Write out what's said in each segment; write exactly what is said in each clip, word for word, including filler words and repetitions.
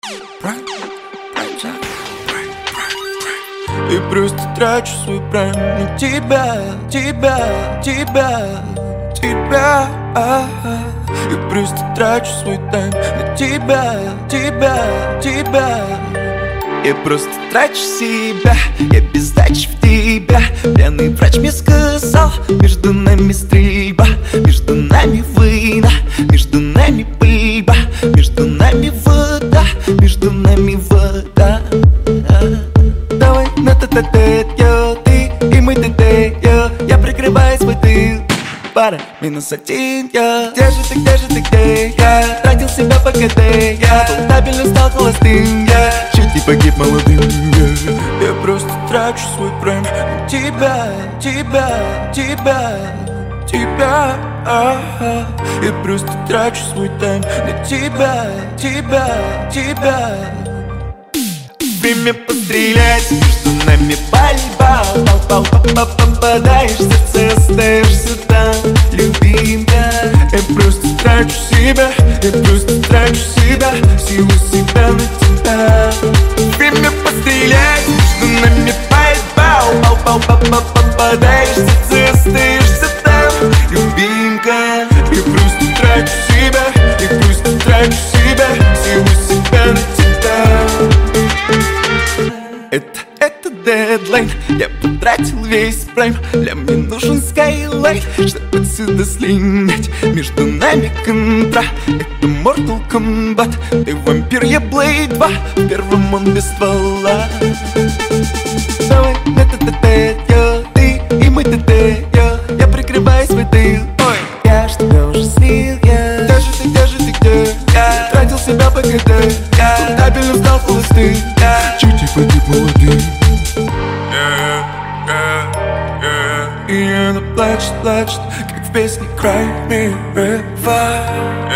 И просто трачу свой прайм на тебя, тебя, тебя, тебя. И просто трачу свой тайм на тебя, тебя, тебя. Я просто трачу себя, я без дачи в тебя. Пьяный врач мне сказал, между нами стрельба, между нами война, между нами пыльба, между нами вода, между нами вода. Давай на тет-а-тет, йо, ты и мы тет-а-тет, я прикрываю свой тыл. Пара, минус один, я. Где же ты, где же ты, где я? Тратил себя по КТ, я. Был стабильно, стал холостым, я. Чуть не погиб молодым, я. Я просто трачу свой прайм на тебя, тебя, тебя, тебя. А-а. Я просто трачу свой тайм на тебя, тебя, тебя. Время пострелять, между нами пальба. Пал-пал-пал-пал, попадаешь в сердце, остаешься там, любимая. Я просто трачу себя, я просто трачу себя, силу себя на тебя. Время пострелять, между нами пальба. Пал-пал-пал-пал, попадаешь в сердце, остаешься там, любимая. Я просто трачу себя, я просто трачу себя, силу себя на тебя. Это, это дедлайн, я потратил весь прайм. Для мне нужен скайлайт, чтобы отсюда слинять. Между нами контра, это Mortal Kombat. Ты вампир, я Блейд два, в первом он без ствола. Давай на тет-а-тет, йо, ты и мы тет-а-тет, йо. Я прикрываю свой тыл, ой, я ж тебя уже слил, я. Где же ты, где же ты, где? Я тратил себя по КТ, я. Стабильно стал холостым, я. Чуть не погиб молодым. И она плачет, плачет, как в песне Cry Me River.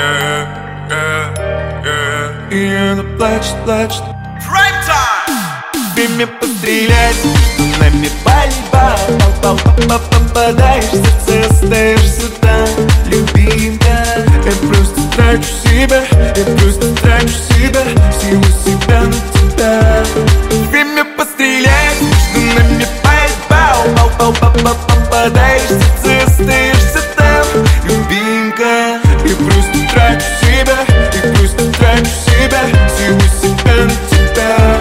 И она плачет, плачет. Prime time! Время пострелять, между нами пальба. Пал-пал-пал, попадаешь в сердце, остаешься там, любимая. Я просто трачу себя, я просто трачу себя, силу себя на тебя. Время пострелять, между нами пальба. Пал-пал-пал, попадаешь в сердце, остаешься там, любимка. Я просто трачу себя, я просто трачу себя, силу себя на тебя.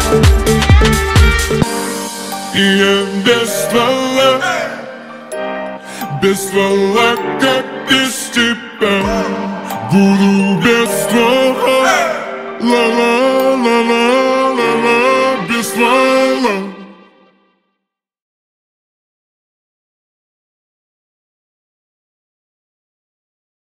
И я без ствола, без ствола.